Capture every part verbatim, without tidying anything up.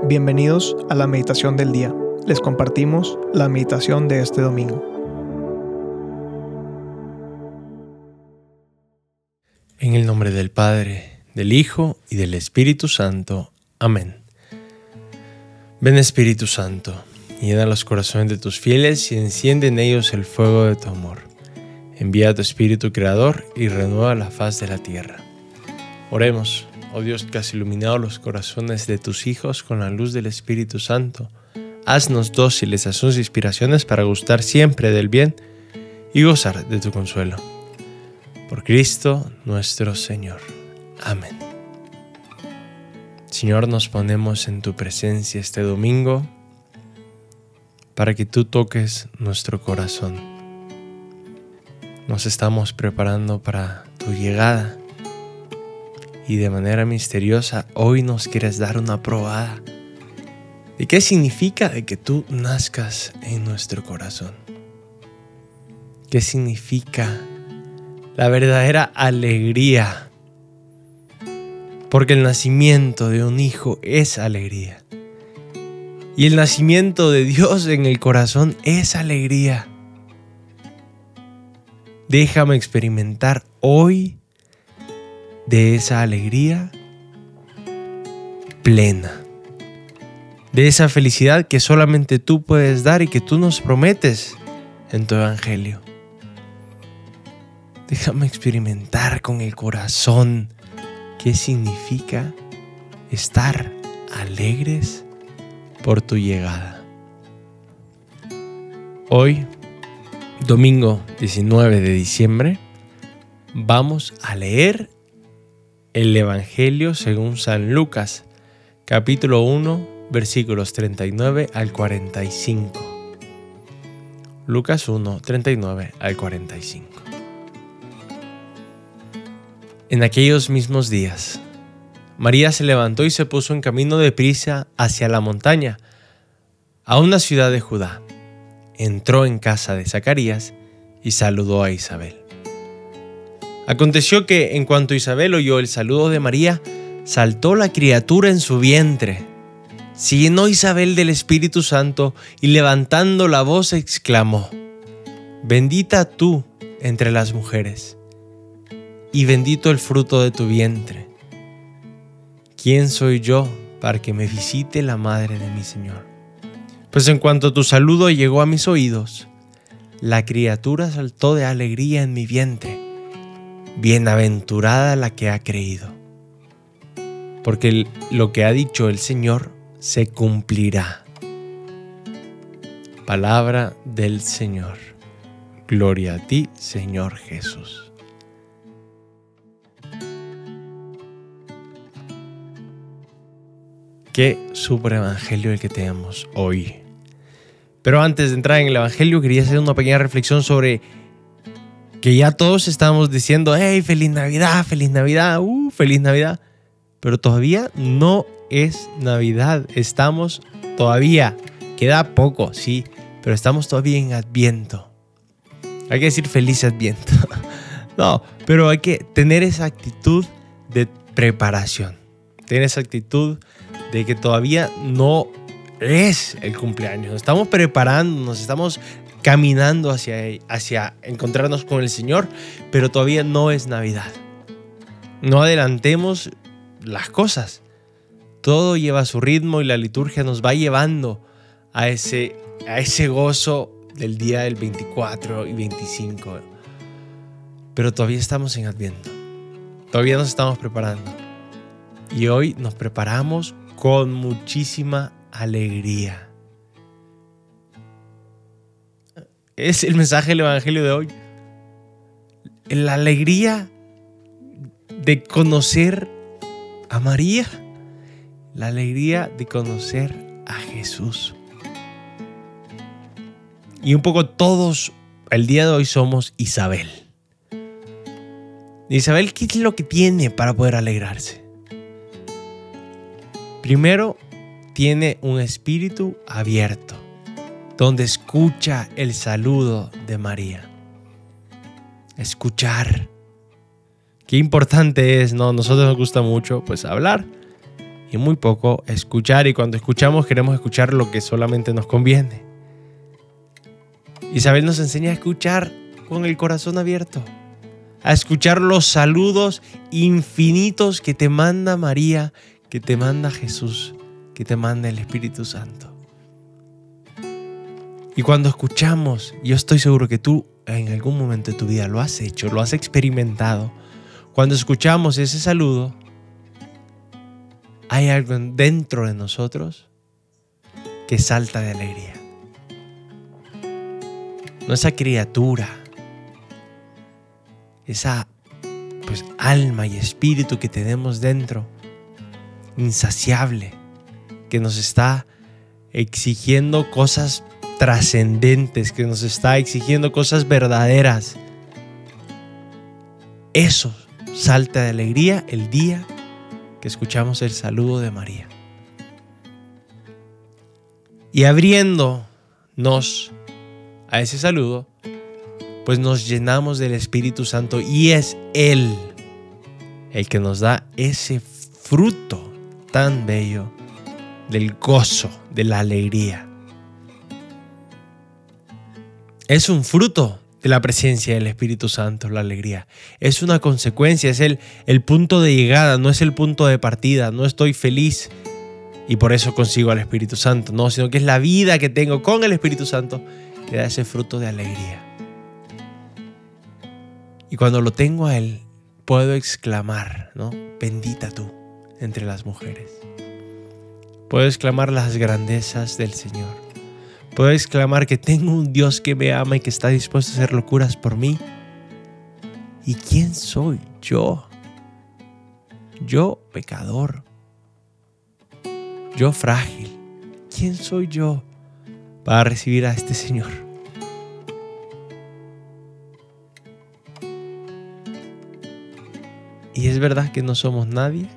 Bienvenidos a la meditación del día. Les compartimos la meditación de este domingo. En el nombre del Padre, del Hijo y del Espíritu Santo. Amén. Ven Espíritu Santo, llena los corazones de tus fieles y enciende en ellos el fuego de tu amor. Envía a tu Espíritu Creador y renueva la faz de la tierra. Oremos. Oh Dios, que has iluminado los corazones de tus hijos con la luz del Espíritu Santo, haznos dóciles a sus inspiraciones para gustar siempre del bien y gozar de tu consuelo. Por Cristo nuestro Señor. Amén. Señor, nos ponemos en tu presencia este domingo para que tú toques nuestro corazón. Nos estamos preparando para tu llegada. Y de manera misteriosa hoy nos quieres dar una probada de qué significa de que tú nazcas en nuestro corazón. ¿Qué significa la verdadera alegría? Porque el nacimiento de un hijo es alegría. Y el nacimiento de Dios en el corazón es alegría. Déjame experimentar hoy de esa alegría plena, de esa felicidad que solamente tú puedes dar y que tú nos prometes en tu evangelio. Déjame experimentar con el corazón qué significa estar alegres por tu llegada. Hoy, domingo diecinueve de diciembre, vamos a leer el Evangelio según San Lucas, capítulo uno, versículos treinta y nueve al cuarenta y cinco. Lucas uno, treinta y nueve al cuarenta y cinco. En aquellos mismos días, María se levantó y se puso en camino de prisa hacia la montaña, a una ciudad de Judá. Entró en casa de Zacarías y saludó a Isabel. Aconteció que, en cuanto Isabel oyó el saludo de María, saltó la criatura en su vientre. Se llenó Isabel del Espíritu Santo y levantando la voz exclamó: Bendita tú entre las mujeres, y bendito el fruto de tu vientre. ¿Quién soy yo para que me visite la madre de mi Señor? Pues en cuanto tu saludo llegó a mis oídos, la criatura saltó de alegría en mi vientre. Bienaventurada la que ha creído, porque lo que ha dicho el Señor se cumplirá. Palabra del Señor. Gloria a ti, Señor Jesús. Qué super evangelio el que tenemos hoy. Pero antes de entrar en el evangelio, quería hacer una pequeña reflexión sobre que ya todos estamos diciendo, hey, feliz Navidad, feliz Navidad, uh, feliz Navidad. Pero todavía no es Navidad. Estamos todavía, queda poco, sí, pero estamos todavía en Adviento. Hay que decir feliz Adviento. No, pero hay que tener esa actitud de preparación. Tener esa actitud de que todavía no es el cumpleaños. Nos estamos preparando, nos estamos caminando hacia, hacia encontrarnos con el Señor, pero todavía no es Navidad. No adelantemos las cosas. Todo lleva su ritmo y la liturgia nos va llevando a ese, a ese gozo del día del veinticuatro y veinticinco. Pero todavía estamos en Adviento. Todavía nos estamos preparando. Y hoy nos preparamos con muchísima alegría. Es el mensaje del Evangelio de hoy. La alegría de conocer a María. La alegría de conocer a Jesús. Y un poco todos el día de hoy somos Isabel. Isabel, ¿qué es lo que tiene para poder alegrarse? Primero, tiene un espíritu abierto, donde escucha el saludo de María. Escuchar. Qué importante es, ¿no? Nosotros nos gusta mucho, pues, hablar. y muy poco escuchar. Y cuando escuchamos queremos escuchar lo que solamente nos conviene. Isabel nos enseña a escuchar con el corazón abierto, a escuchar los saludos infinitos que te manda María, que te manda Jesús, que te manda el Espíritu Santo. Y cuando escuchamos, yo estoy seguro que tú en algún momento de tu vida lo has hecho, lo has experimentado. Cuando escuchamos ese saludo, hay algo dentro de nosotros que salta de alegría. No esa criatura, esa pues, alma y espíritu que tenemos dentro, insaciable, que nos está exigiendo cosas trascendentes, que nos está exigiendo cosas verdaderas. Eso salta de alegría el día que escuchamos el saludo de María. Y abriéndonos a ese saludo, pues nos llenamos del Espíritu Santo y es Él el que nos da ese fruto tan bello del gozo, de la alegría. Es un fruto de la presencia del Espíritu Santo, la alegría. Es una consecuencia, es el, el punto de llegada, no es el punto de partida. No estoy feliz y por eso consigo al Espíritu Santo, no, sino que es la vida que tengo con el Espíritu Santo que da ese fruto de alegría. Y cuando lo tengo a Él, puedo exclamar, ¿no? Bendita tú entre las mujeres. Puedo exclamar las grandezas del Señor. Puedo exclamar que tengo un Dios que me ama y que está dispuesto a hacer locuras por mí. ¿Y quién soy yo? Yo, pecador. Yo, frágil. ¿Quién soy yo para recibir a este Señor? Y es verdad que no somos nadie,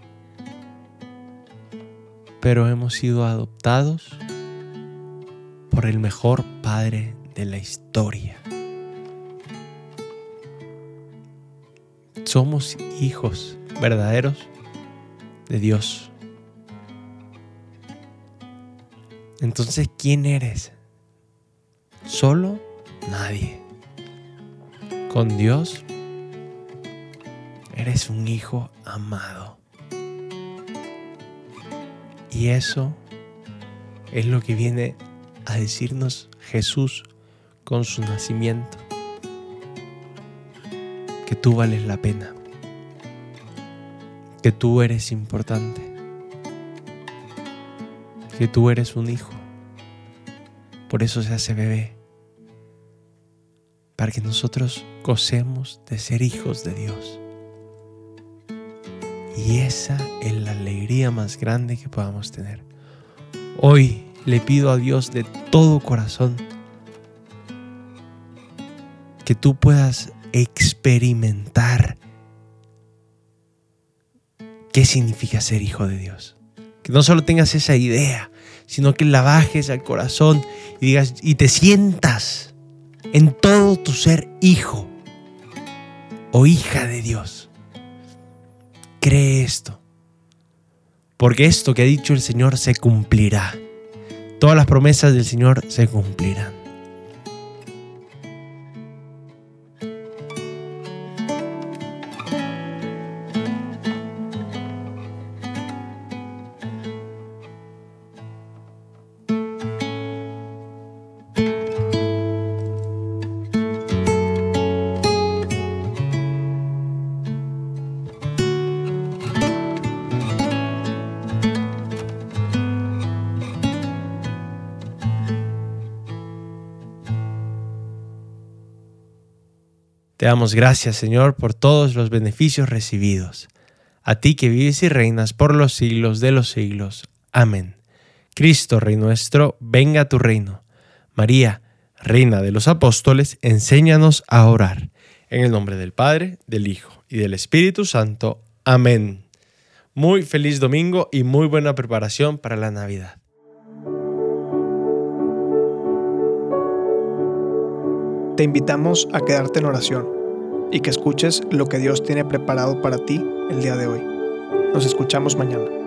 pero hemos sido adoptados por el mejor Padre de la historia. Somos hijos verdaderos de Dios. Entonces, ¿quién eres? Solo nadie. Con Dios, eres un hijo amado. Y eso es lo que viene a decirnos Jesús con su nacimiento. Que tú vales la pena. Que tú eres importante. Que tú eres un hijo. Por eso se hace bebé. Para que nosotros gocemos de ser hijos de Dios. Y esa es la alegría más grande que podamos tener. Hoy le pido a Dios de todo corazón que tú puedas experimentar qué significa ser hijo de Dios. Que no solo tengas esa idea, sino que la bajes al corazón y digas y te sientas en todo tu ser hijo o hija de Dios. Cree esto, porque esto que ha dicho el Señor se cumplirá. Todas las promesas del Señor se cumplirán. Te damos gracias, Señor, por todos los beneficios recibidos. A ti que vives y reinas por los siglos de los siglos. Amén. Cristo, Rey nuestro, venga a tu reino. María, Reina de los Apóstoles, enséñanos a orar. En el nombre del Padre, del Hijo y del Espíritu Santo. Amén. Muy feliz domingo y muy buena preparación para la Navidad. Te invitamos a quedarte en oración y que escuches lo que Dios tiene preparado para ti el día de hoy. Nos escuchamos mañana.